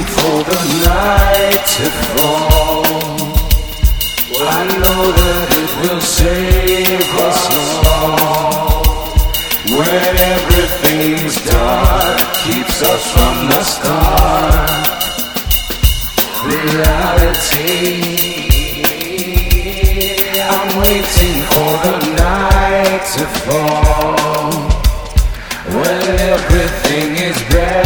for the night to fall. I know that it will save us all. When everything's dark, keeps us from the start. Reality, I'm waiting for the night to fall. When everything is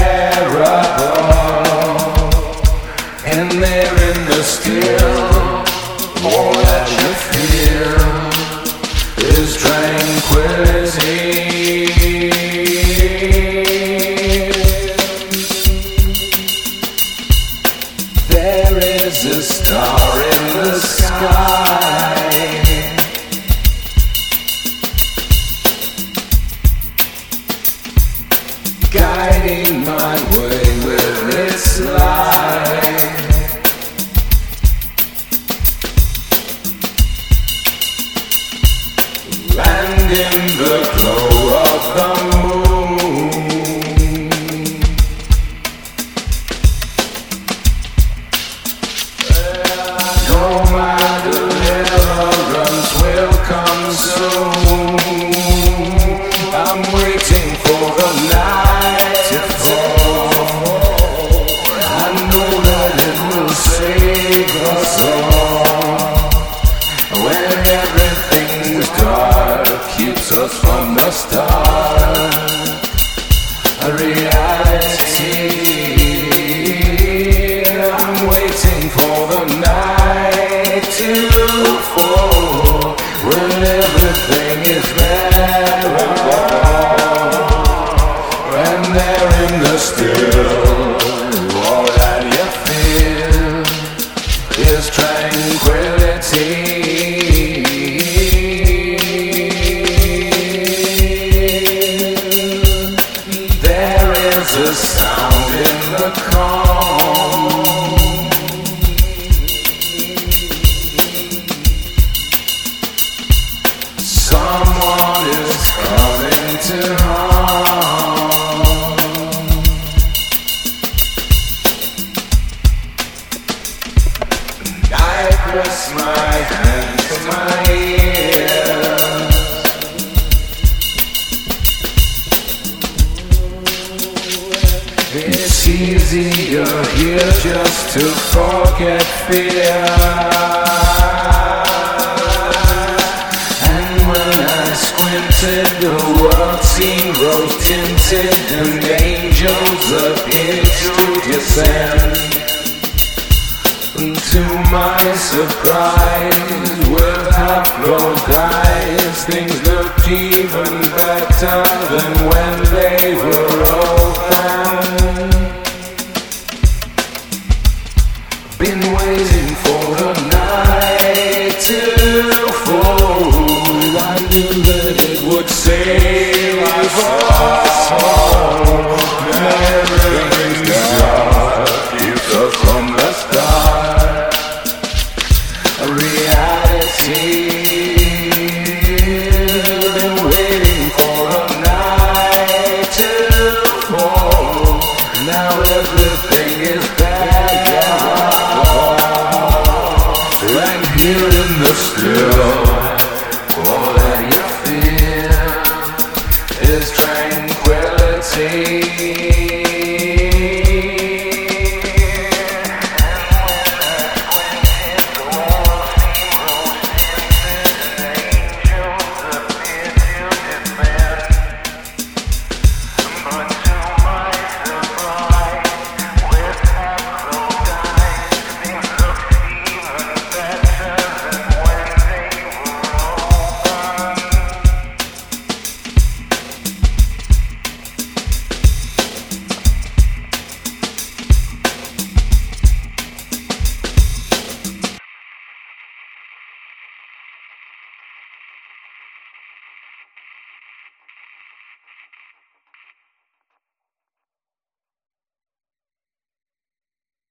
bearable, and there in the still, all that you feel is tranquility. There is a star in the sky, guiding my way with its light. And in the glow of the moon, no, my deliverance will come soon. I'm waiting for the night to fall. I know that it will save us all. When everything's dark, keeps us from the start. A reality, I'm waiting for the night to fall. When everything is bearable, and there in the still, all that you feel is tranquility. There's a sound in the calm. Someone is coming to harm. I press my hand to my ears. It's easier here just to forget fear. And when I squinted, the world seemed rose tinted, and angels appeared to descend. To my surprise, with half-closed eyes, things looked even better than when they were open. Been waiting for the night to fall. I knew that it would save us all. Everything's dark, keeps us from the start. A reality.